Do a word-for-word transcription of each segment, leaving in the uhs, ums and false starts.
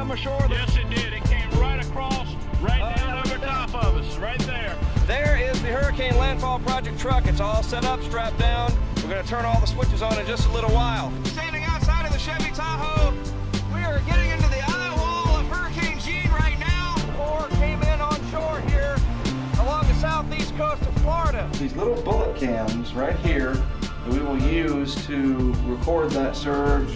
come ashore? Yes, it did. It came right across, right uh, down over top of us, right there. There is the Hurricane Landfall Project truck. It's all set up, strapped down. We're going to turn all the switches on in just a little while. Standing outside of the Chevy Tahoe, we are getting into the eye wall of Hurricane Jeanne right now. The core came in on shore here along the southeast coast of Florida. These little bullet cams right here that we will use to record that surge.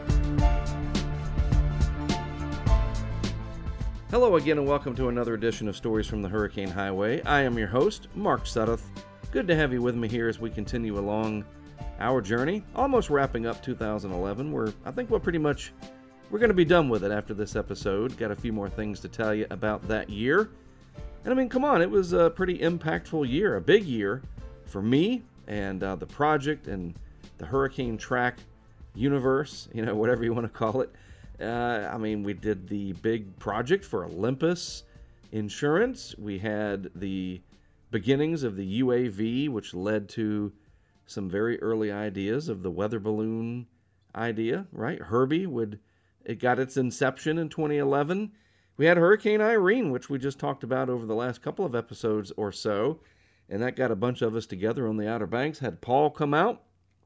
Hello again and welcome to another edition of Stories from the Hurricane Highway. I am your host, Mark Sudduth. Good to have you with me here as we continue along our journey. Almost wrapping up two thousand eleven. We're, I think we're pretty much, we're going to be done with it after this episode. Got a few more things to tell you about that year. And I mean, come on, it was a pretty impactful year, a big year for me and uh, the project and the Hurricane Track universe, you know, whatever you want to call it. Uh, I mean, we did the big project for Olympus Insurance. We had the beginnings of the U A V, which led to some very early ideas of the weather balloon idea, right? Herbie would, it got its inception in twenty eleven. We had Hurricane Irene, which we just talked about over the last couple of episodes or so, and that got a bunch of us together on the Outer Banks. Had Paul come out.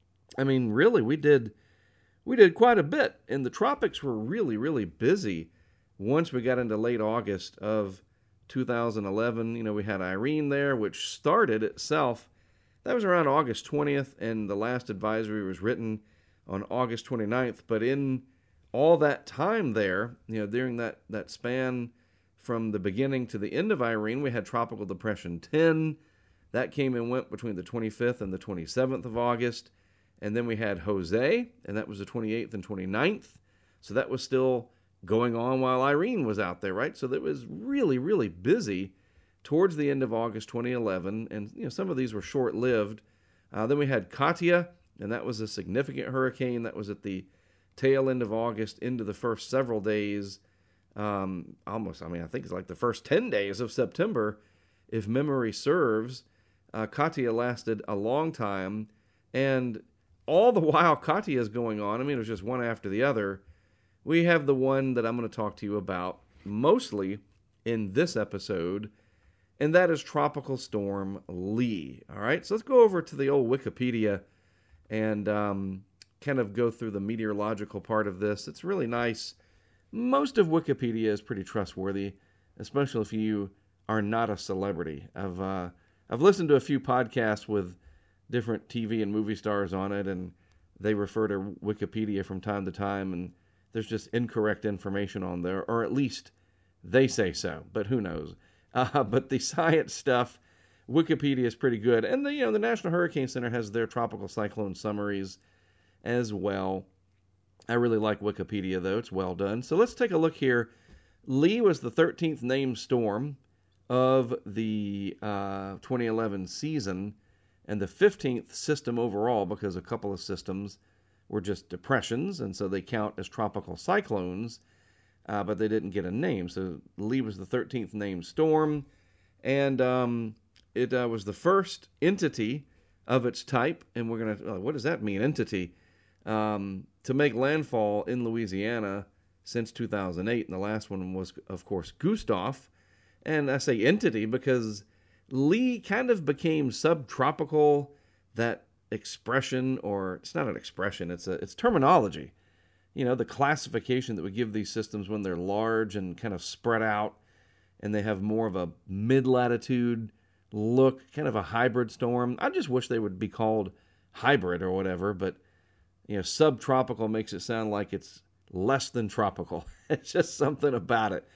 I mean, really, we did... We did quite a bit, and the tropics were really, really busy once we got into late August of two thousand eleven. You know, we had Irene there, which started itself. That was around August twentieth, and the last advisory was written on August twenty-ninth. But in all that time there, you know, during that, that span from the beginning to the end of Irene, we had Tropical Depression ten. That came and went between the twenty-fifth and the twenty-seventh of August. And then we had Jose, and that was the twenty-eighth and twenty-ninth. So that was still going on while Irene was out there, right? So that was really, really busy towards the end of August twenty eleven. And, you know, some of these were short-lived. Uh, then we had Katia, and that was a significant hurricane. That was at the tail end of August into the first several days. Um, almost, I mean, I think it's like the first ten days of September, if memory serves. Uh, Katia lasted a long time. And all the while Katia is going on, I mean, it was just one after the other, we have the one that I'm going to talk to you about mostly in this episode, and that is Tropical Storm Lee. All right, so let's go over to the old Wikipedia and um, kind of go through the meteorological part of this. It's really nice. Most of Wikipedia is pretty trustworthy, especially if you are not a celebrity. I've, uh, I've listened to a few podcasts with different T V and movie stars on it, and they refer to Wikipedia from time to time, and there's just incorrect information on there, or at least they say so, but who knows. Uh, but the science stuff, Wikipedia is pretty good, and the you know the National Hurricane Center has their tropical cyclone summaries as well. I really like Wikipedia, though. It's well done. So let's take a look here. Lee was the thirteenth named storm of the uh, twenty eleven season, and the fifteenth system overall, because a couple of systems were just depressions, and so they count as tropical cyclones, uh, but they didn't get a name. So Lee was the thirteenth named storm, and um, it uh, was the first entity of its type, and we're going to, uh, what does that mean, entity, um, to make landfall in Louisiana since two thousand eight, and the last one was, of course, Gustav. And I say entity because Lee kind of became subtropical, that expression, or it's not an expression, it's a it's terminology. You know, the classification that we give these systems when they're large and kind of spread out, and they have more of a mid-latitude look, kind of a hybrid storm. I just wish they would be called hybrid or whatever, but, you know, subtropical makes it sound like it's less than tropical. It's just something about it.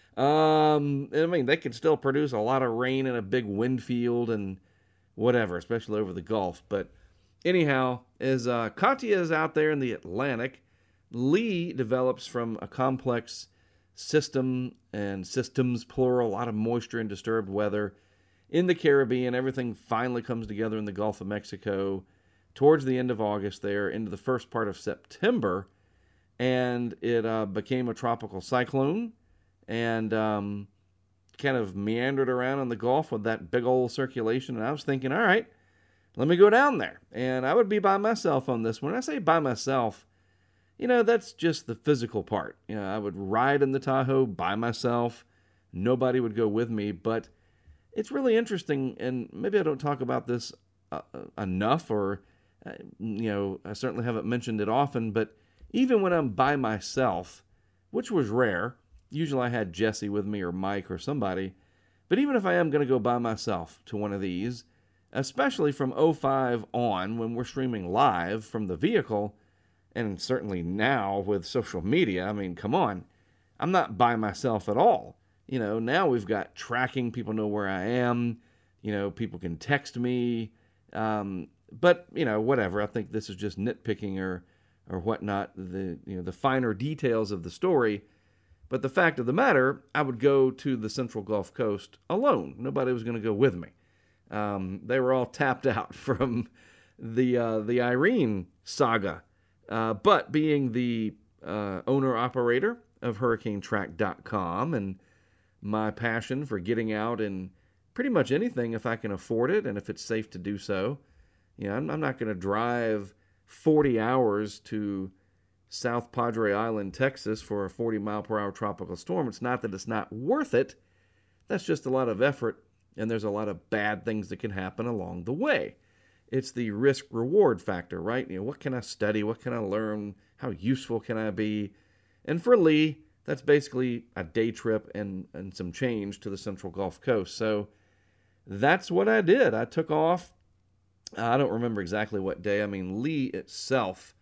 Um, I mean, they could still produce a lot of rain and a big wind field and whatever, especially over the Gulf. But anyhow, as uh, Katia is out there in the Atlantic, Lee develops from a complex system and systems, plural, a lot of moisture and disturbed weather in the Caribbean. Everything finally comes together in the Gulf of Mexico towards the end of August there into the first part of September, and it uh, became a tropical cyclone. And um, kind of meandered around in the Gulf with that big old circulation. And I was thinking, all right, let me go down there. And I would be by myself on this one. When I say by myself, you know, that's just the physical part. You know, I would ride in the Tahoe by myself. Nobody would go with me, but it's really interesting, and maybe I don't talk about this uh, enough, or, uh, you know, I certainly haven't mentioned it often, but even when I'm by myself, which was rare, usually I had Jesse with me or Mike or somebody, but even if I am going to go by myself to one of these, especially from oh five on when we're streaming live from the vehicle, and certainly now with social media, I mean, come on, I'm not by myself at all. You know, now we've got tracking, people know where I am, you know, people can text me, um, but, you know, whatever, I think this is just nitpicking or or whatnot, the, you know, the finer details of the story. But the fact of the matter, I would go to the Central Gulf Coast alone. Nobody was going to go with me. Um, they were all tapped out from the uh, the Irene saga. Uh, but being the uh, owner-operator of Hurricane Track dot com and my passion for getting out in pretty much anything if I can afford it and if it's safe to do so, you know, I'm, I'm not going to drive forty hours to South Padre Island, Texas for a forty mile per hour tropical storm. It's not that it's not worth it. That's just a lot of effort, and there's a lot of bad things that can happen along the way. It's the risk-reward factor, right? You know, what can I study? What can I learn? How useful can I be? And for Lee, that's basically a day trip and, and some change to the Central Gulf Coast. So that's what I did. I took off. I don't remember exactly what day. I mean, Lee itself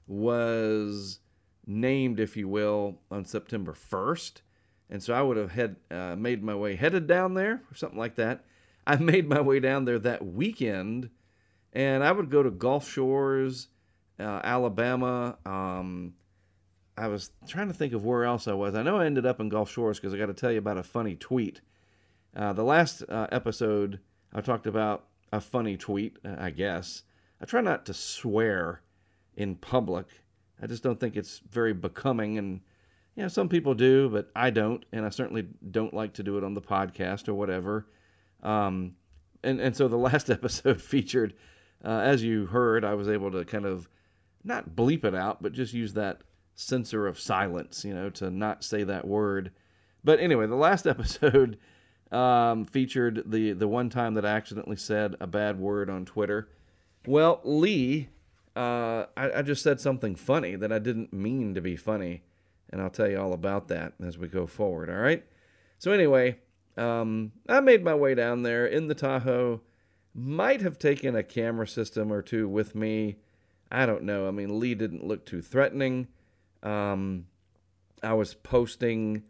was named, if you will, on September first. And so I would have had uh, made my way, headed down there, or something like that. I made my way down there that weekend, and I would go to Gulf Shores, uh, Alabama. Um, I was trying to think of where else I was. I know I ended up in Gulf Shores because I got to tell you about a funny tweet. Uh, the last uh, episode, I talked about a funny tweet, I guess. I try not to swear in public. I just don't think it's very becoming, and you know, some people do, but I don't, and I certainly don't like to do it on the podcast or whatever. Um, and, and so the last episode featured, uh, as you heard, I was able to kind of not bleep it out, but just use that censor of silence, you know, to not say that word. But anyway, the last episode um, featured the, the one time that I accidentally said a bad word on Twitter. Well, Lee, uh, I, I just said something funny that I didn't mean to be funny, and I'll tell you all about that as we go forward, all right? So anyway, um, I made my way down there in the Tahoe. Might have taken a camera system or two with me. I don't know. I mean, Lee didn't look too threatening. Um, I was posting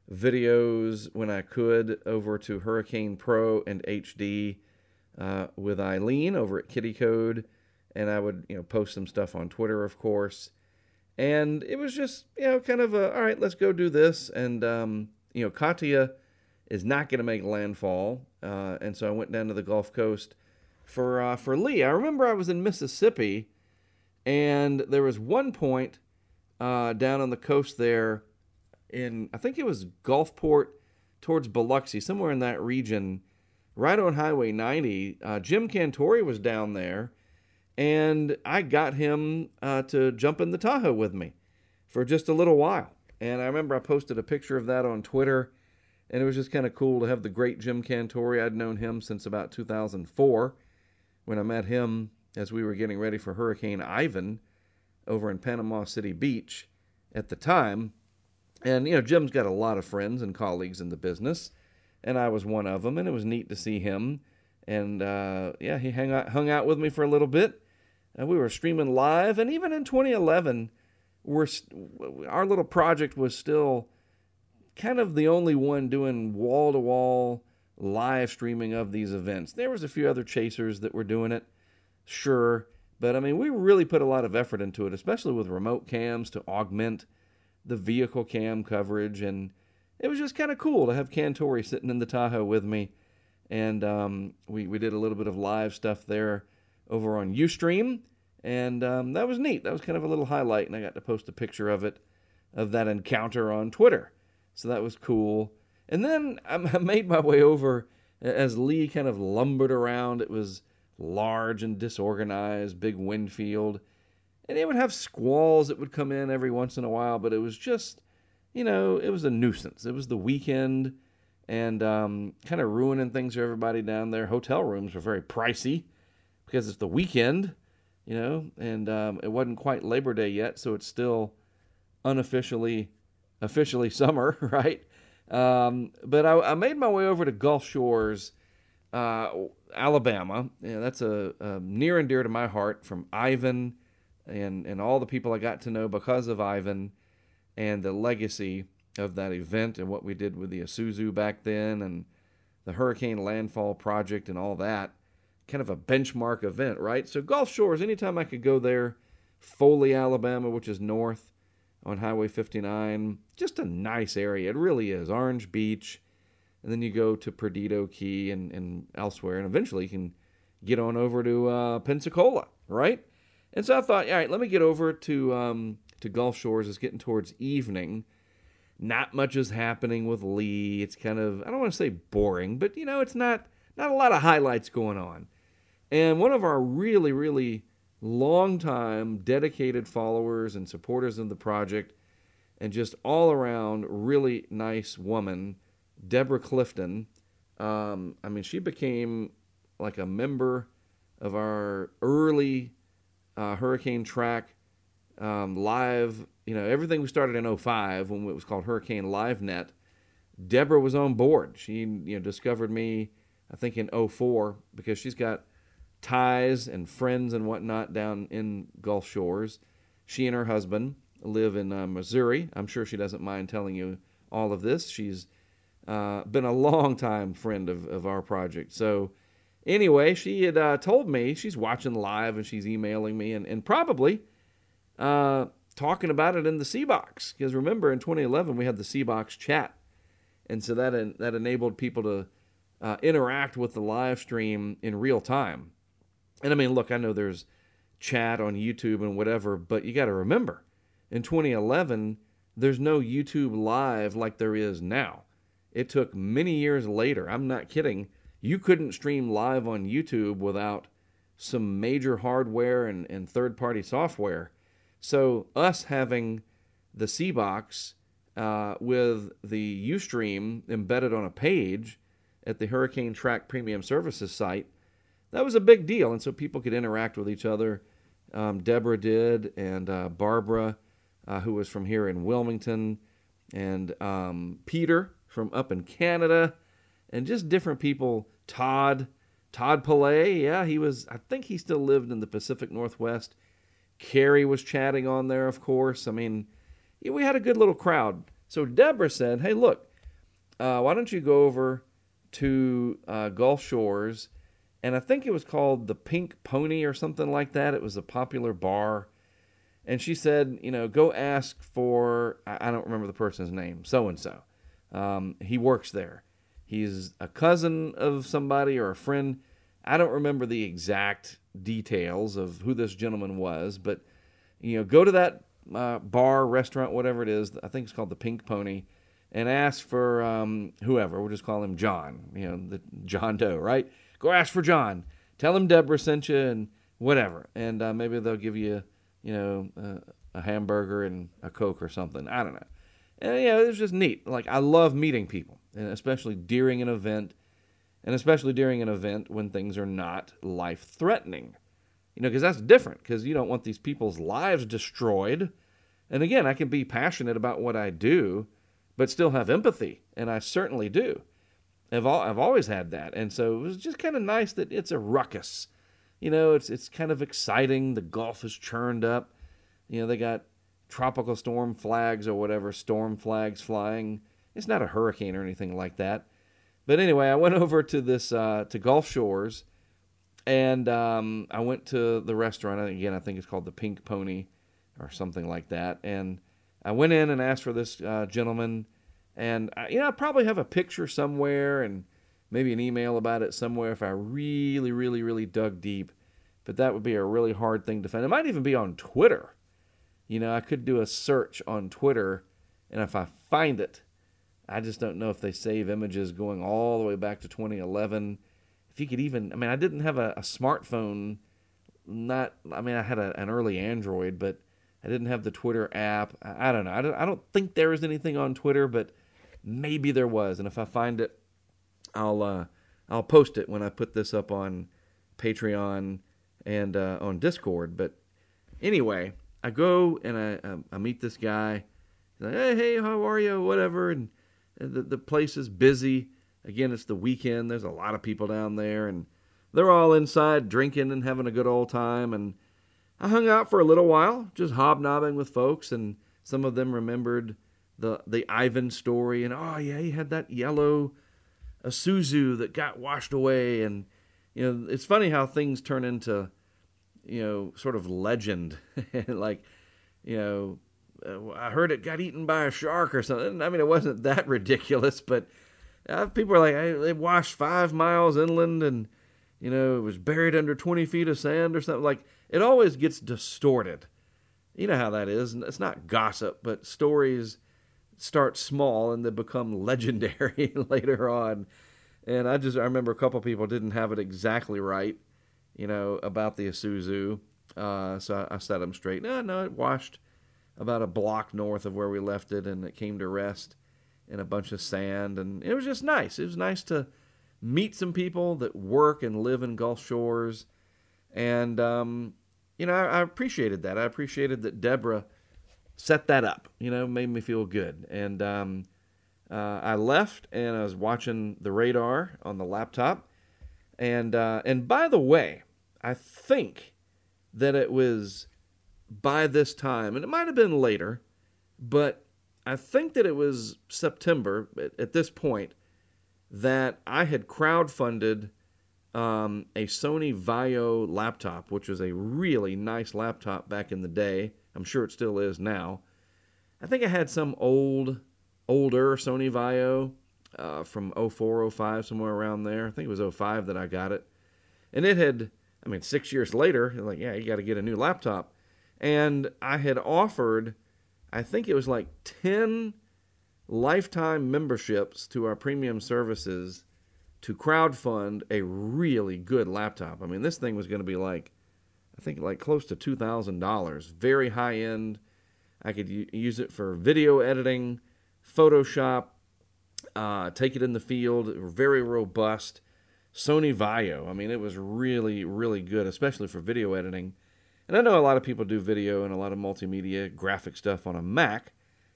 videos when I could over to Hurricane Pro and H D uh, with Eileen over at Kitty Code, and I would, you know, post some stuff on Twitter, of course. And it was just, you know, kind of a, all right, let's go do this. And, um, you know, Katia is not going to make landfall. Uh, and so I went down to the Gulf Coast for uh, for Lee. I remember I was in Mississippi, and there was one point uh, down on the coast there in, I think it was Gulfport towards Biloxi, somewhere in that region, right on Highway ninety. Uh, Jim Cantori was down there, and I got him uh, to jump in the Tahoe with me for just a little while. And I remember I posted a picture of that on Twitter, and it was just kind of cool to have the great Jim Cantori. I'd known him since about two thousand four when I met him as we were getting ready for Hurricane Ivan over in Panama City Beach at the time. And, you know, Jim's got a lot of friends and colleagues in the business, and I was one of them, and it was neat to see him. And, uh, yeah, he hung out, hung out with me for a little bit. And we were streaming live, and even in twenty eleven, we're, our little project was still kind of the only one doing wall-to-wall live streaming of these events. There was a few other chasers that were doing it, sure, but I mean, we really put a lot of effort into it, especially with remote cams to augment the vehicle cam coverage, and it was just kind of cool to have Cantori sitting in the Tahoe with me, and um, we, we did a little bit of live stuff there over on Ustream, and um, that was neat. That was kind of a little highlight, and I got to post a picture of it, of that encounter on Twitter. So that was cool. And then I made my way over as Lee kind of lumbered around. It was large and disorganized, big wind field. And it would have squalls that would come in every once in a while, but it was just, you know, it was a nuisance. It was the weekend and um, kind of ruining things for everybody down there. Hotel rooms were very pricey because it's the weekend, you know, and um, it wasn't quite Labor Day yet, so it's still unofficially, officially summer, right? Um, but I, I made my way over to Gulf Shores, uh, Alabama. Yeah, that's a, a near and dear to my heart, from Ivan and, and all the people I got to know because of Ivan and the legacy of that event and what we did with the Isuzu back then and the Hurricane Landfall Project and all that. Kind of a benchmark event, right? So Gulf Shores, anytime I could go there, Foley, Alabama, which is north on Highway fifty-nine, just a nice area. It really is. Orange Beach, and then you go to Perdido Key and, and elsewhere, and eventually you can get on over to uh, Pensacola, right? And so I thought, all right, let me get over to um, to Gulf Shores. It's getting towards evening. Not much is happening with Lee. It's kind of, I don't want to say boring, but, you know, it's not not a lot of highlights going on. And one of our really, really long-time dedicated followers and supporters of the project and just all around really nice woman, Deborah Clifton. Um, I mean, she became like a member of our early uh, Hurricane Track um, live, you know, everything we started in oh five when it was called Hurricane LiveNet. Deborah was on board. She, you know, discovered me, I think, in oh four because she's got ties and friends and whatnot down in Gulf Shores. She and her husband live in uh, Missouri. I'm sure she doesn't mind telling you all of this. She's uh, been a long-time friend of, of our project. So anyway, she had uh, told me she's watching live and she's emailing me and, and probably uh, talking about it in the C-Box. Because remember, in twenty eleven, we had the C-Box chat. And so that, that enabled people to uh, interact with the live stream in real time. And I mean, look, I know there's chat on YouTube and whatever, but you got to remember, in twenty eleven, there's no YouTube Live like there is now. It took many years later. I'm not kidding. You couldn't stream live on YouTube without some major hardware and, and third-party software. So us having the C-Box uh, with the Ustream embedded on a page at the Hurricane Track Premium Services site, that was a big deal, and so people could interact with each other. Um, Deborah did, and uh, Barbara, uh, who was from here in Wilmington, and um, Peter from up in Canada, and just different people. Todd, Todd Pillay, yeah, he was, I think he still lived in the Pacific Northwest. Carrie was chatting on there, of course. I mean, yeah, we had a good little crowd. So Deborah said, hey, look, uh, why don't you go over to uh, Gulf Shores, and I think it was called the Pink Pony or something like that. It was a popular bar. And she said, you know, go ask for, I don't remember the person's name, so-and-so. Um, he works there. He's a cousin of somebody or a friend. I don't remember the exact details of who this gentleman was, but, you know, go to that uh, bar, restaurant, whatever it is. I think it's called the Pink Pony, and ask for um, whoever. We'll just call him John, you know, the John Doe, right? Go ask for John. Tell him Deborah sent you and whatever. And uh, maybe they'll give you, you know, uh, a hamburger and a Coke or something. I don't know. And, yeah, it was just neat. Like, I love meeting people, and especially during an event, and especially during an event when things are not life-threatening. You know, because that's different, because you don't want these people's lives destroyed. And, again, I can be passionate about what I do, but still have empathy, and I certainly do. I've all, I've always had that, and so it was just kind of nice that it's a ruckus. You know, it's it's kind of exciting. The Gulf is churned up. You know, they got tropical storm flags or whatever, storm flags flying. It's not a hurricane or anything like that. But anyway, I went over to this uh, to Gulf Shores, and um, I went to the restaurant. Again, I think it's called the Pink Pony or something like that. And I went in and asked for this uh, gentleman. And, you know, I probably have a picture somewhere and maybe an email about it somewhere if I really, really, really dug deep. But that would be a really hard thing to find. It might even be on Twitter. You know, I could do a search on Twitter, and if I find it, I just don't know if they save images going all the way back to twenty eleven. If you could even, I mean, I didn't have a, a smartphone not, I mean, I had a, an early Android, but I didn't have the Twitter app. I, I don't know. I don't, I don't think there was anything on Twitter, but maybe there was. And if I find it, I'll uh, I'll post it when I put this up on Patreon and uh, on Discord. But anyway, I go and I, I meet this guy. He's like, hey, hey, how are you? Whatever. And the, the place is busy. Again, it's the weekend. There's a lot of people down there, and they're all inside drinking and having a good old time. And I hung out for a little while, just hobnobbing with folks, and some of them remembered the the Ivan story. And, oh, yeah, he had that yellow Isuzu that got washed away. And, you know, it's funny how things turn into, you know, sort of legend. Like, you know, uh, I heard it got eaten by a shark or something. I mean, it wasn't that ridiculous, but uh, people are like, hey, they washed five miles inland and, you know, it was buried under twenty feet of sand or something. Like, it always gets distorted. You know how that is. It's not gossip, but stories start small and they become legendary later on. And I just, I remember a couple people didn't have it exactly right, you know, about the Isuzu. Uh, so I, I set them straight. No, no, it washed about a block north of where we left it, and it came to rest in a bunch of sand. And it was just nice. It was nice to meet some people that work and live in Gulf Shores. And, um, you know, I, I appreciated that. I appreciated that Deborah set that up, you know, made me feel good. And um, uh, I left, and I was watching the radar on the laptop. And uh, and by the way, I think that it was by this time, and it might have been later, but I think that it was September at, at this point that I had crowdfunded um, a Sony Vaio laptop, which was a really nice laptop back in the day. I'm sure it still is now. I think I had some old, older Sony Vaio uh, from oh four, oh five, somewhere around there. I think it was oh five that I got it. And it had, I mean, six years later, like, yeah, you got to get a new laptop. And I had offered, I think it was like ten lifetime memberships to our premium services to crowdfund a really good laptop. I mean, this thing was going to be like, I think like close to two thousand dollars. Very high end. I could u- use it for video editing, Photoshop, uh, take it in the field. Very robust. Sony Vaio. I mean, it was really, really good, especially for video editing. And I know a lot of people do video and a lot of multimedia graphic stuff on a Mac.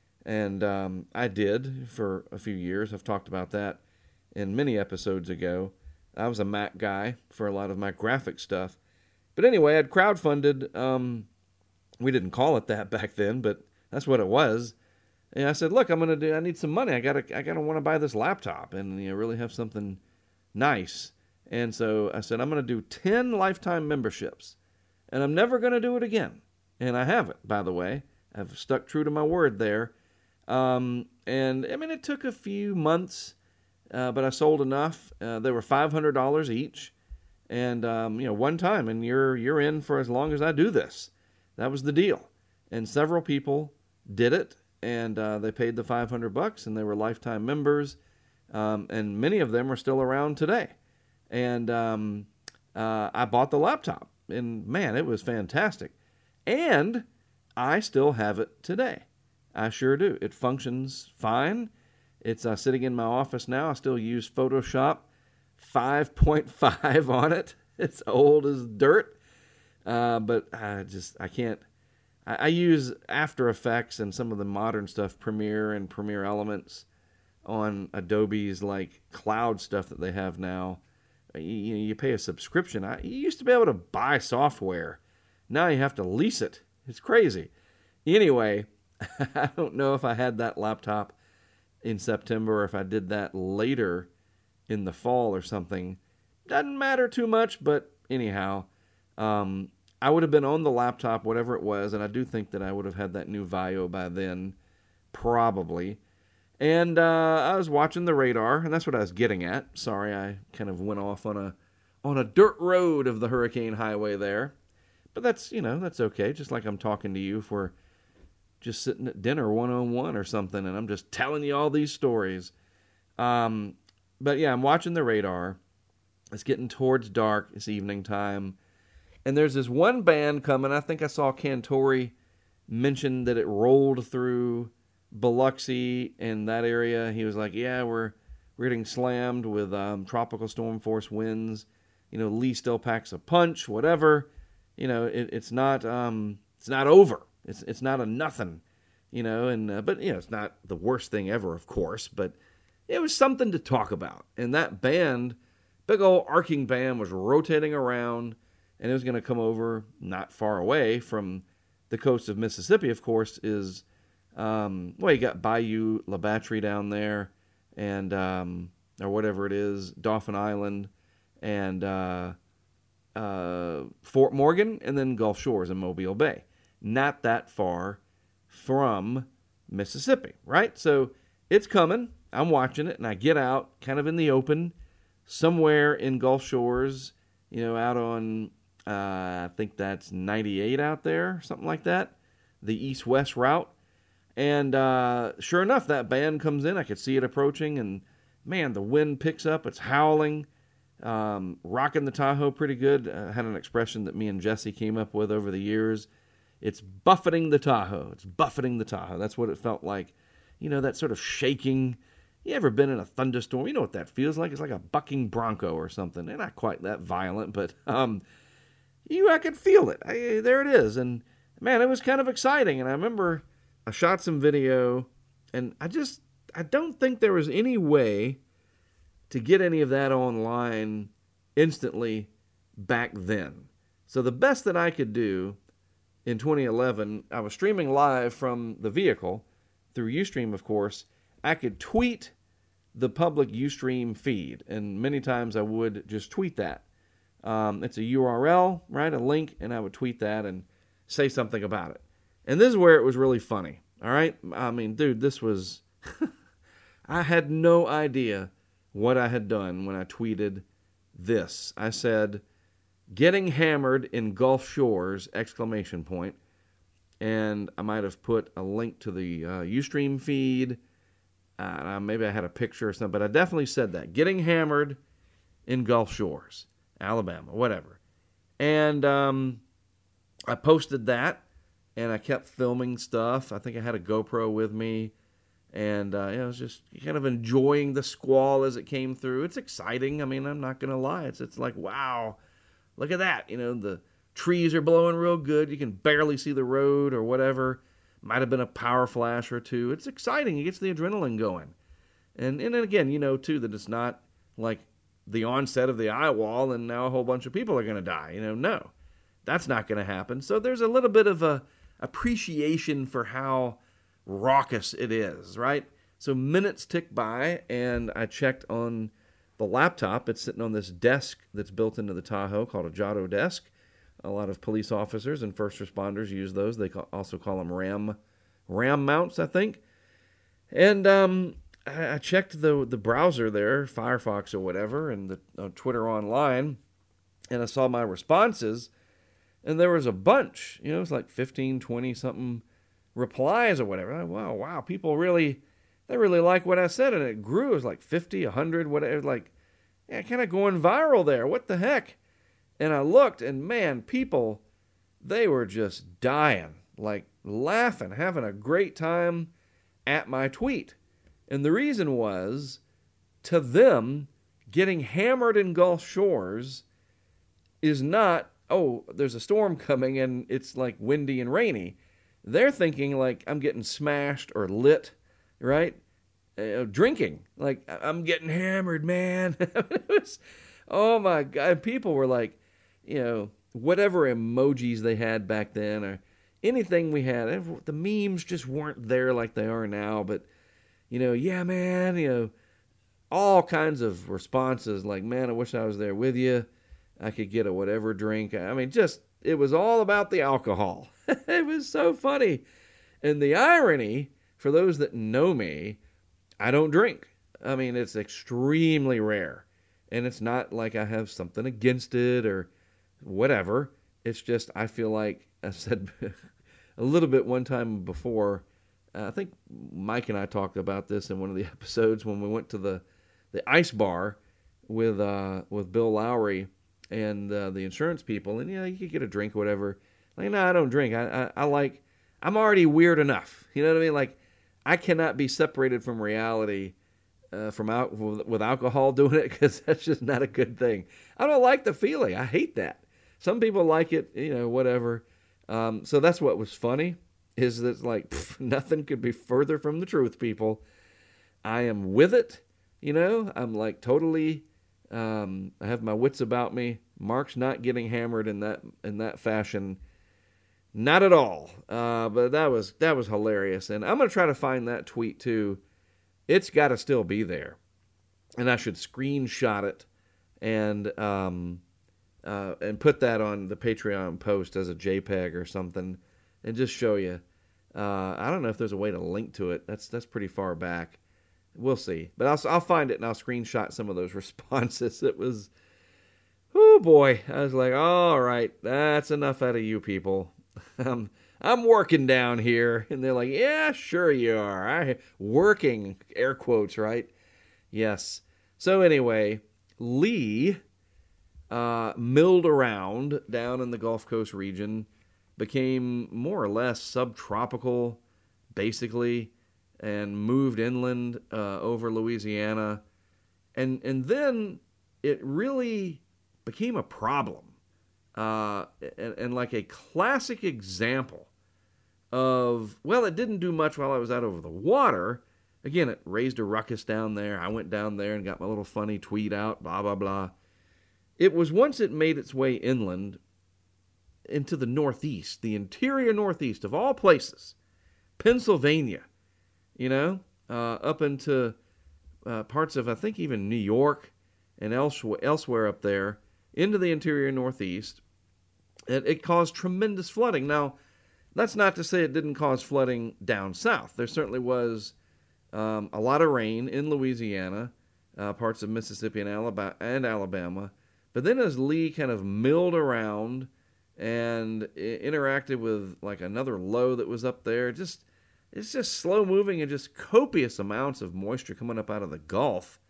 And um, I did for a few years. I've talked about that in many episodes ago. I was a Mac guy for a lot of my graphic stuff. But anyway, I'd crowdfunded. Um, we didn't call it that back then, but that's what it was. And I said, look, I'm gonna do. I need some money. I gotta. I gotta want to buy this laptop and, you know, really have something nice. And so I said, I'm gonna do ten lifetime memberships, and I'm never gonna do it again. And I haven't, by the way. I've stuck true to my word there. Um, and I mean, it took a few months, uh, but I sold enough. Uh, they were five hundred dollars each. And, um, you know, one time, and you're you're in for as long as I do this. That was the deal. And several people did it, and uh, they paid the five hundred bucks, and they were lifetime members. Um, and many of them are still around today. And um, uh, I bought the laptop, and man, it was fantastic. And I still have it today. I sure do. It functions fine. It's uh, sitting in my office now. I still use Photoshop five point five on it. It's old as dirt. Uh, but I just, I can't, I, I use After Effects and some of the modern stuff, Premiere and Premiere Elements on Adobe's like cloud stuff that they have now. You, you, know, you pay a subscription. I, you used to be able to buy software. Now you have to lease it. It's crazy. Anyway, I don't know if I had that laptop in September or if I did that later in the fall or something. Doesn't matter too much, but anyhow, um, I would have been on the laptop, whatever it was, and I do think that I would have had that new Vaio by then, probably. And uh, I was watching the radar, and that's what I was getting at. Sorry, I kind of went off on a on a dirt road of the Hurricane Highway there. But that's, you know, that's okay. Just like I'm talking to you if we're just sitting at dinner one-on-one or something, and I'm just telling you all these stories. Um, but yeah, I'm watching the radar. It's getting towards dark. It's evening time. And there's this one band coming. I think I saw Cantori mention that it rolled through Biloxi in that area. He was like, yeah, we're, we're getting slammed with um, tropical storm force winds. You know, Lee still packs a punch, whatever. You know, it, it's not um, it's not over. It's it's not a nothing, you know. And uh, but you know, it's not the worst thing ever, of course. But it was something to talk about. And that band, big old arcing band, was rotating around, and it was going to come over not far away from the coast of Mississippi. Of course, is um, well, you got Bayou La Batterie down there, and um, or whatever it is, Dauphin Island, and uh, uh, Fort Morgan, and then Gulf Shores and Mobile Bay. Not that far from Mississippi, right? So it's coming. I'm watching it, and I get out kind of in the open somewhere in Gulf Shores, you know, out on, uh, I think that's ninety-eight out there, something like that, the east-west route. And uh, sure enough, that band comes in. I could see it approaching, and man, the wind picks up. It's howling, um, rocking the Tahoe pretty good. I had an expression that me and Jesse came up with over the years. It's buffeting the Tahoe. It's buffeting the Tahoe. That's what it felt like. You know, that sort of shaking. You ever been in a thunderstorm? You know what that feels like. It's like a bucking bronco or something. They're not quite that violent, but um, you, I could feel it. I, there it is. And man, it was kind of exciting. And I remember I shot some video, and I just, I don't think there was any way to get any of that online instantly back then. So the best that I could do in twenty eleven, I was streaming live from the vehicle through Ustream, of course. I could tweet the public Ustream feed, and many times I would just tweet that. Um, it's a U R L, right, a link, and I would tweet that and say something about it. And this is where it was really funny, all right? I mean, dude, this was... I had no idea what I had done when I tweeted this. I said, getting hammered in Gulf Shores, exclamation point. And I might have put a link to the uh, Ustream feed. Uh, maybe I had a picture or something, but I definitely said that. Getting hammered in Gulf Shores, Alabama, whatever. And um, I posted that, and I kept filming stuff. I think I had a GoPro with me. And uh, you know, I was just kind of enjoying the squall as it came through. It's exciting. I mean, I'm not going to lie. It's it's like, wow, look at that. You know, the trees are blowing real good. You can barely see the road or whatever. Might have been a power flash or two. It's exciting. It gets the adrenaline going. And and then again, you know, too, that it's not like the onset of the eye wall and now a whole bunch of people are going to die. You know, no, that's not going to happen. So there's a little bit of a appreciation for how raucous it is, right? So minutes tick by, and I checked on the laptop. It's sitting on this desk that's built into the Tahoe called a Giotto desk. A lot of police officers and first responders use those. They also call them RAM RAM mounts, I think. And um, I checked the the browser there, Firefox or whatever, and the uh, Twitter online, and I saw my responses, and there was a bunch. You know, it was like fifteen, twenty something replies or whatever. Like, wow, wow, people really, they really like what I said, and it grew. It was like fifty, one hundred, whatever, like, yeah, kind of going viral there. What the heck? And I looked, and man, people, they were just dying, like laughing, having a great time at my tweet. And the reason was, to them, getting hammered in Gulf Shores is not, oh, there's a storm coming and it's like windy and rainy. They're thinking like, I'm getting smashed or lit, right? Uh, drinking. Like, I'm getting hammered, man. It was, oh my God. People were like, you know, whatever emojis they had back then or anything we had, the memes just weren't there like they are now. But, you know, yeah, man, you know, all kinds of responses like, man, I wish I was there with you. I could get a whatever drink. I mean, just, it was all about the alcohol. It was so funny. And the irony, for those that know me, I don't drink. I mean, it's extremely rare. And it's not like I have something against it or whatever. It's just, I feel like, I said a little bit one time before, uh, I think Mike and I talked about this in one of the episodes when we went to the, the ice bar with uh, with Bill Lowry and uh, the insurance people, and yeah, you could get a drink or whatever. Like, no, I don't drink. I, I, I like, I'm already weird enough. You know what I mean? Like, I cannot be separated from reality uh, from out with alcohol doing it, because that's just not a good thing. I don't like the feeling. I hate that. Some people like it, you know, whatever. Um, so that's what was funny, is that like pff, nothing could be further from the truth, people. I am with it, you know. I'm like totally. Um, I have my wits about me. Mark's not getting hammered in that in that fashion, not at all. Uh, but that was that was hilarious, and I'm gonna try to find that tweet too. It's got to still be there, and I should screenshot it and um, uh, and put that on the Patreon post as a JPEG or something, and just show you. Uh, I don't know if there's a way to link to it. That's that's pretty far back. We'll see, but I'll I'll find it and I'll screenshot some of those responses. It was, oh boy, I was like, all right, that's enough out of you people. Um, I'm working down here. And they're like, yeah, sure you are. I working, air quotes, right? Yes. So anyway, Lee uh, milled around down in the Gulf Coast region, became more or less subtropical, basically, and moved inland uh, over Louisiana. And, and then it really became a problem. Uh, and, and like a classic example of, well, it didn't do much while I was out over the water. Again, it raised a ruckus down there. I went down there and got my little funny tweet out, blah, blah, blah. It was once it made its way inland into the Northeast, the interior Northeast of all places, Pennsylvania, you know, uh, up into uh, parts of, I think, even New York and elsewhere, elsewhere up there, into the interior Northeast. It, it caused tremendous flooding. Now, that's not to say it didn't cause flooding down south. There certainly was um, a lot of rain in Louisiana, uh, parts of Mississippi and Alabama, and Alabama. But then as Lee kind of milled around and I- interacted with like another low that was up there, just it's just slow moving and just copious amounts of moisture coming up out of the Gulf.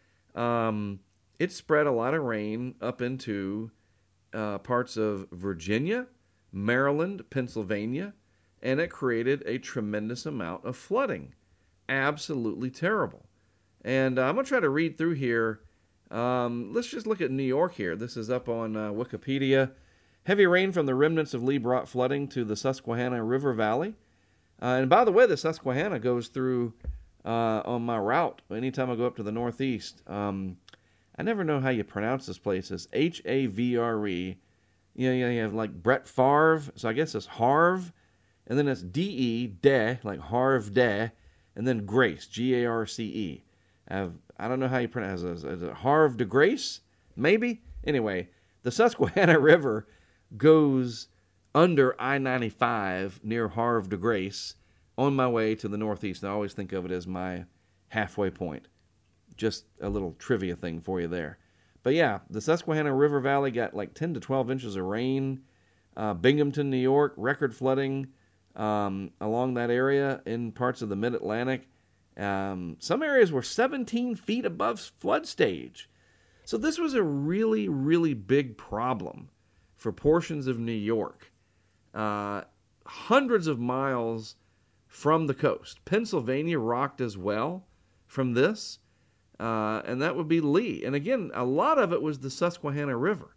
Um, it spread a lot of rain up into uh, parts of Virginia, Maryland, Pennsylvania, and it created a tremendous amount of flooding. Absolutely terrible. And uh, I'm going to try to read through here. Um, let's just look at New York here. This is up on uh, Wikipedia. Heavy rain from the remnants of Lee brought flooding to the Susquehanna River Valley. Uh, and by the way, the Susquehanna goes through uh, on my route anytime I go up to the Northeast. Um, I never know how you pronounce this place. It's H A V R E. You know, you have like Brett Favre, so I guess it's Harv, and then it's D E, De, like Harv De, and then Grace, G A R C E. I, have, I don't know how you pronounce it. Is it Harv de Grace? Maybe? Anyway, the Susquehanna River goes under I ninety-five near Havre de Grace on my way to the Northeast. I always think of it as my halfway point. Just a little trivia thing for you there. But yeah, the Susquehanna River Valley got like ten to twelve inches of rain. Uh, Binghamton, New York, record flooding um, along that area in parts of the Mid-Atlantic. Um, some areas were seventeen feet above flood stage. So this was a really, really big problem for portions of New York. Uh, hundreds of miles from the coast. Pennsylvania rocked as well from this. Uh, and that would be Lee. And again, a lot of it was the Susquehanna River.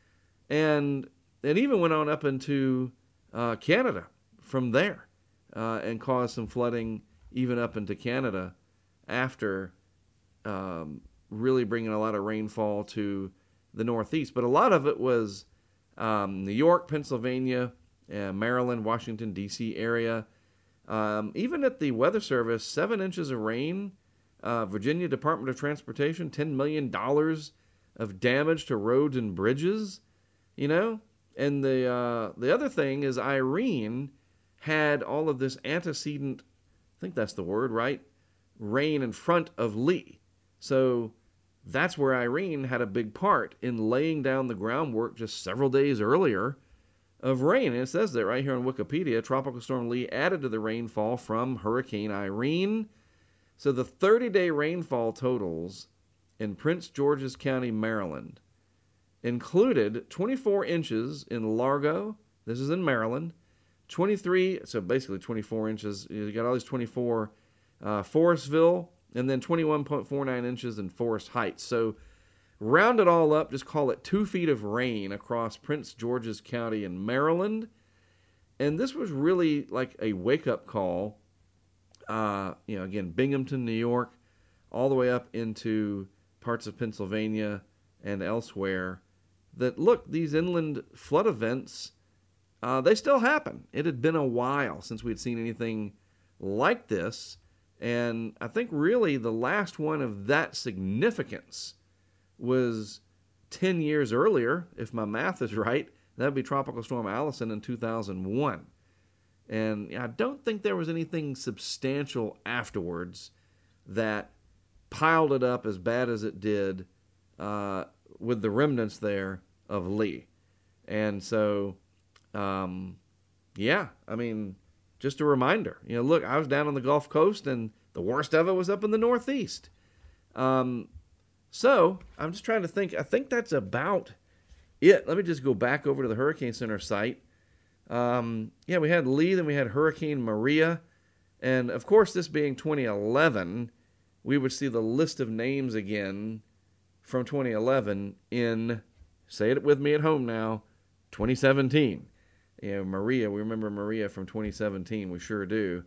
And it even went on up into uh, Canada from there uh, and caused some flooding even up into Canada after um, really bringing a lot of rainfall to the Northeast. But a lot of it was um, New York, Pennsylvania, uh, Maryland, Washington, D C area. Um, even at the Weather Service, seven inches of rain. Uh, Virginia Department of Transportation, ten million dollars of damage to roads and bridges, you know? And the uh, the other thing is Irene had all of this antecedent, I think that's the word, right? Rain in front of Lee. So that's where Irene had a big part in laying down the groundwork just several days earlier of rain. And it says that right here on Wikipedia, Tropical Storm Lee added to the rainfall from Hurricane Irene. So the thirty-day rainfall totals in Prince George's County, Maryland, included twenty-four inches in Largo. This is in Maryland. twenty-three, so basically twenty-four inches. You got all these twenty-four, uh, Forestville, and then twenty-one point four nine inches in Forest Heights. So round it all up, just call it two feet of rain across Prince George's County in Maryland. And this was really like a wake-up call. Uh, you know, again, Binghamton, New York, all the way up into parts of Pennsylvania and elsewhere, that, look, these inland flood events, uh, they still happen. It had been a while since we had seen anything like this, and I think really the last one of that significance was ten years earlier, if my math is right. That would be Tropical Storm Allison in two thousand one. And I don't think there was anything substantial afterwards that piled it up as bad as it did uh, with the remnants there of Lee. And so, um, yeah, I mean, just a reminder. You know, look, I was down on the Gulf Coast, and the worst of it was up in the Northeast. Um, so, I'm just trying to think. I think that's about it. Let me just go back over to the Hurricane Center site. Um, yeah, we had Lee, then we had Hurricane Maria. And, of course, this being twenty eleven, we would see the list of names again from twenty eleven in, say it with me at home now, twenty seventeen. You know, Maria, we remember Maria from twenty seventeen, we sure do.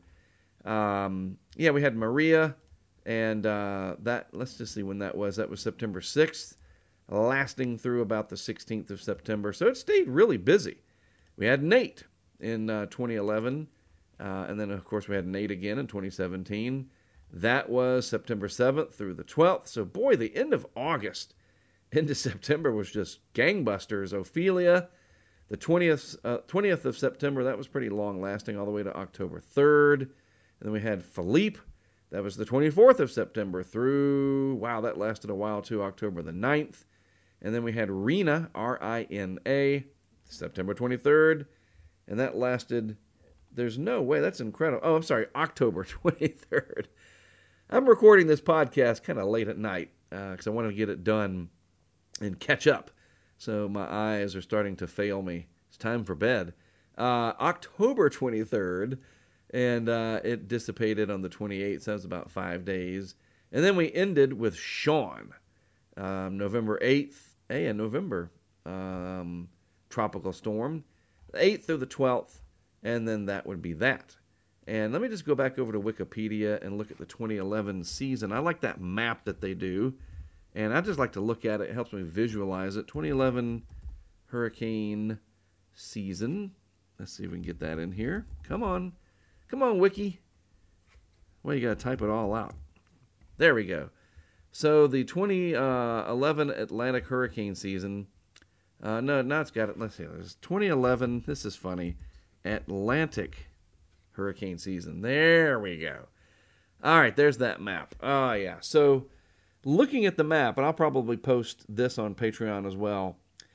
Um, yeah, we had Maria, and uh, that, let's just see when that was. That was September sixth, lasting through about the sixteenth of September. So it stayed really busy. We had Nate in uh, twenty eleven, uh, and then, of course, we had Nate again in twenty seventeen. That was September seventh through the twelfth. So, boy, the end of August into September was just gangbusters. Ophelia, the twentieth, uh, twentieth of September, that was pretty long-lasting, all the way to October third. And then we had Philippe. That was the twenty-fourth of September through, wow, that lasted a while too, October the ninth. And then we had Rina, R I N A, September twenty-third. And that lasted, there's no way, that's incredible. Oh, I'm sorry, October twenty-third. I'm recording this podcast kind of late at night because uh, I want to get it done and catch up. So my eyes are starting to fail me. It's time for bed. Uh, October twenty-third, and uh, it dissipated on the twenty-eighth. So that was about five days. And then we ended with Sean, um, November eighth. Hey, a November um, tropical storm, the eighth through the twelfth, and then that would be that. And let me just go back over to Wikipedia and look at the twenty eleven season. I like that map that they do, and I just like to look at it. It helps me visualize it. twenty eleven hurricane season. Let's see if we can get that in here. Come on. Come on, Wiki. Well, you got to type it all out. There we go. So the twenty eleven Atlantic hurricane season. Uh, no, now it's got it. Let's see. There's twenty eleven. This is funny. Atlantic hurricane season. There we go. All right, there's that map. Oh, yeah. So looking at the map, and I'll probably post this on Patreon as well.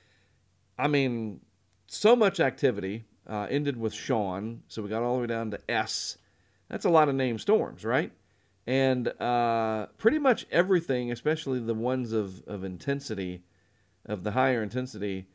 I mean, so much activity. Uh, ended with Sean, so we got all the way down to S. That's a lot of named storms, right? And uh, pretty much everything, especially the ones of, of intensity, of the higher intensity,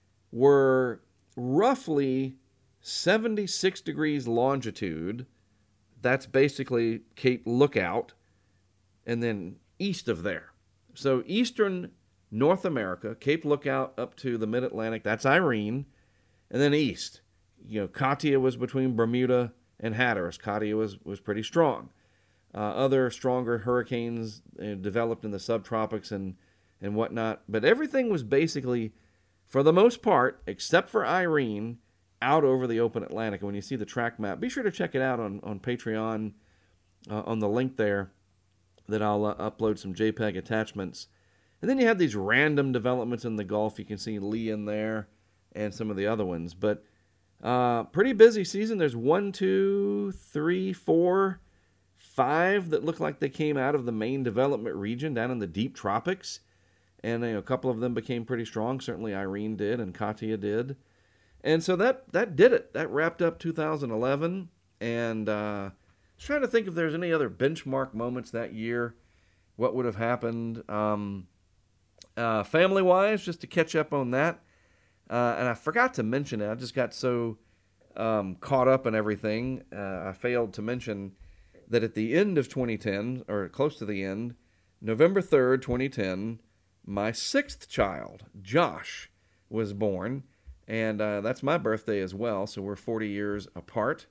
were roughly seventy-six degrees longitude. That's basically Cape Lookout, and then east of there. So eastern North America, Cape Lookout up to the mid-Atlantic, that's Irene, and then east. You know, Katia was between Bermuda and Hatteras. Katia was, was pretty strong. Uh, other stronger hurricanes uh, developed in the subtropics and, and whatnot. But everything was basically, for the most part, except for Irene, out over the open Atlantic. And when you see the track map, be sure to check it out on, on Patreon, uh, on the link there that I'll uh, upload some JPEG attachments. And then you have these random developments in the Gulf. You can see Lee in there and some of the other ones. But uh, pretty busy season. There's one, two, three, four, five that look like they came out of the main development region down in the deep tropics. And you know, a couple of them became pretty strong. Certainly Irene did and Katia did. And so that, that did it. That wrapped up two thousand eleven. And uh, I was trying to think if there's any other benchmark moments that year. What would have happened? Um, Uh, family-wise, just to catch up on that, uh, and I forgot to mention it. I just got so um, caught up in everything. Uh, I failed to mention that at the end of twenty ten, or close to the end, November third, twenty ten, my sixth child, Josh, was born, and uh, that's my birthday as well, so we're forty years apart.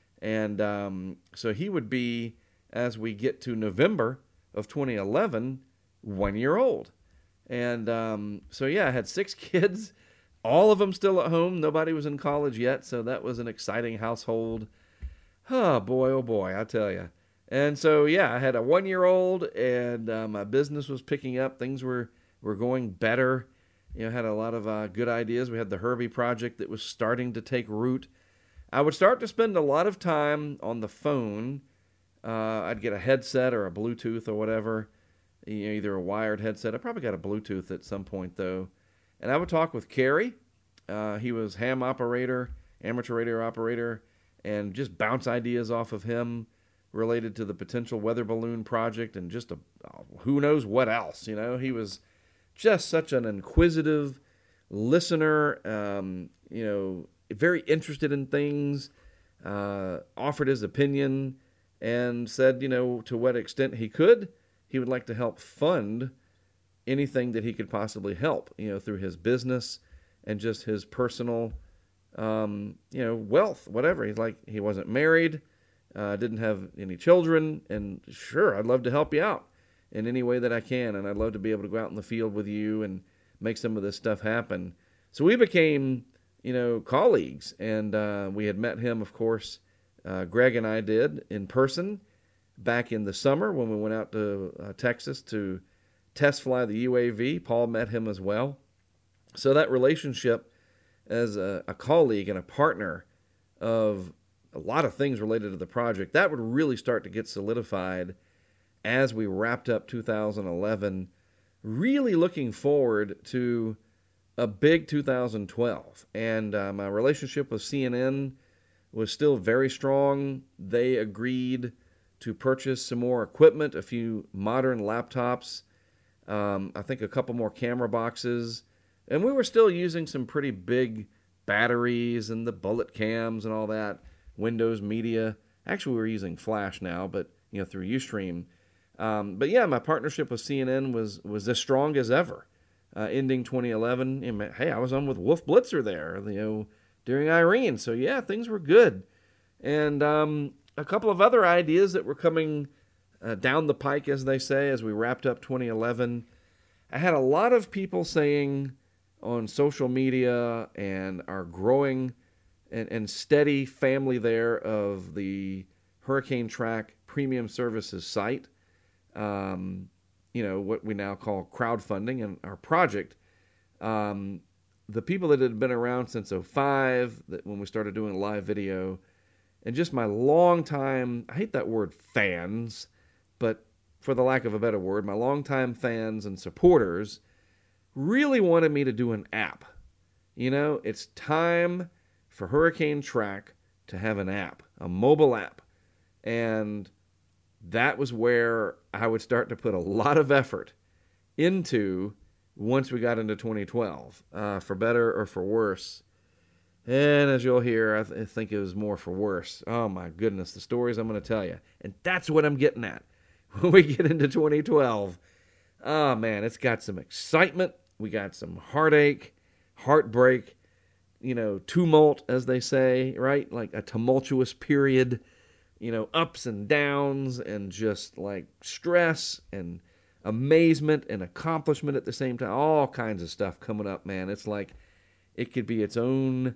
And um, so he would be, as we get to November of twenty eleven, one year old. And um, so, yeah, I had six kids, all of them still at home. Nobody was in college yet, so that was an exciting household. Oh, boy, oh, boy, I tell you. And so, yeah, I had a one-year-old, and uh, my business was picking up. Things were, were going better. You know, had a lot of uh, good ideas. We had the Herbie project that was starting to take root. I would start to spend a lot of time on the phone. Uh, I'd get a headset or a Bluetooth or whatever, you know, either a wired headset. I probably got a Bluetooth at some point, though. And I would talk with Kerry. Uh, he was ham operator, amateur radio operator, and just bounce ideas off of him related to the potential weather balloon project and just a, who knows what else. You know, he was just such an inquisitive listener, um, you know, very interested in things, uh, offered his opinion, and said, you know, to what extent he could, he would like to help fund anything that he could possibly help, you know, through his business and just his personal, um, you know, wealth, whatever. He's like, he wasn't married, uh, didn't have any children, and sure, I'd love to help you out in any way that I can, and I'd love to be able to go out in the field with you and make some of this stuff happen. So we became, you know, colleagues, and uh, we had met him, of course, uh, Greg and I did, in person back in the summer when we went out to uh, Texas to test fly the U A V. Paul met him as well. So that relationship as a, a colleague and a partner of a lot of things related to the project, that would really start to get solidified as we wrapped up two thousand eleven, really looking forward to a big two thousand twelve. And uh, my relationship with C N N was still very strong. They agreed to purchase some more equipment, a few modern laptops, um, I think a couple more camera boxes, and we were still using some pretty big batteries and the bullet cams and all that, Windows Media. Actually, we were using Flash now, but, you know, through Ustream. Um, but yeah, my partnership with C N N was, was as strong as ever. Uh, ending twenty eleven, and, hey, I was on with Wolf Blitzer there, you know, during Irene. So yeah, things were good. And um, a couple of other ideas that were coming uh, down the pike, as they say, as we wrapped up twenty eleven. I had a lot of people saying on social media and our growing and, and steady family there of the Hurricane Track Premium Services site, um, you know, what we now call crowdfunding and our project. Um, the people that had been around since oh five, that when we started doing live video, and just my long time, I hate that word fans, but for the lack of a better word, my longtime fans and supporters really wanted me to do an app. You know, it's time for Hurricane Track to have an app, a mobile app. And that was where I would start to put a lot of effort into once we got into twenty twelve, uh, for better or for worse. And as you'll hear, I, th- I think it was more for worse. Oh my goodness, the stories I'm going to tell you. And that's what I'm getting at when we get into twenty twelve. Oh man, it's got some excitement. We got some heartache, heartbreak, you know, tumult, as they say, right? Like a tumultuous period, you know, ups and downs and just like stress and amazement and accomplishment at the same time. All kinds of stuff coming up, man. It's like it could be its own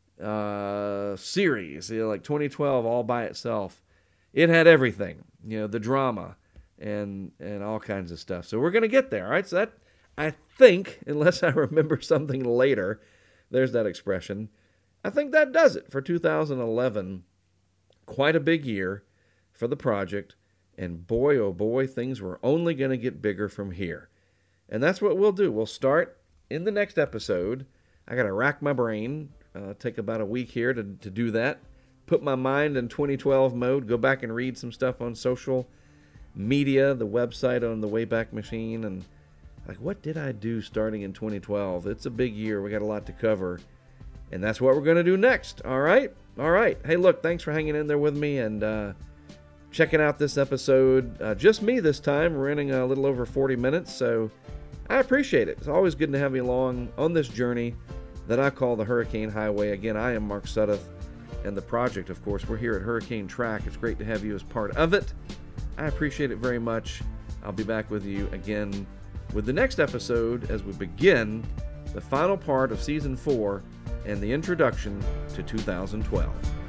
uh, series, you know, like twenty twelve all by itself. It had everything, you know, the drama and and all kinds of stuff. So we're going to get there, all right? So that, I think, unless I remember something later, there's that expression, I think that does it for two thousand eleven. Quite a big year for the project, and boy, oh boy, things were only going to get bigger from here. And that's what we'll do. We'll start in the next episode. I got to rack my brain, uh, take about a week here to, to do that, put my mind in twenty twelve mode, go back and read some stuff on social media, the website on the Wayback Machine, and like, what did I do starting in twenty twelve? It's a big year. We got a lot to cover. And that's what we're going to do next. All right? All right. Hey, look, thanks for hanging in there with me and uh, checking out this episode. Uh, just me this time. We're running a little over forty minutes, so I appreciate it. It's always good to have you along on this journey that I call the Hurricane Highway. Again, I am Mark Sudduth, and the project, of course, we're here at Hurricane Track. It's great to have you as part of it. I appreciate it very much. I'll be back with you again with the next episode as we begin the final part of Season four and the introduction to two thousand twelve.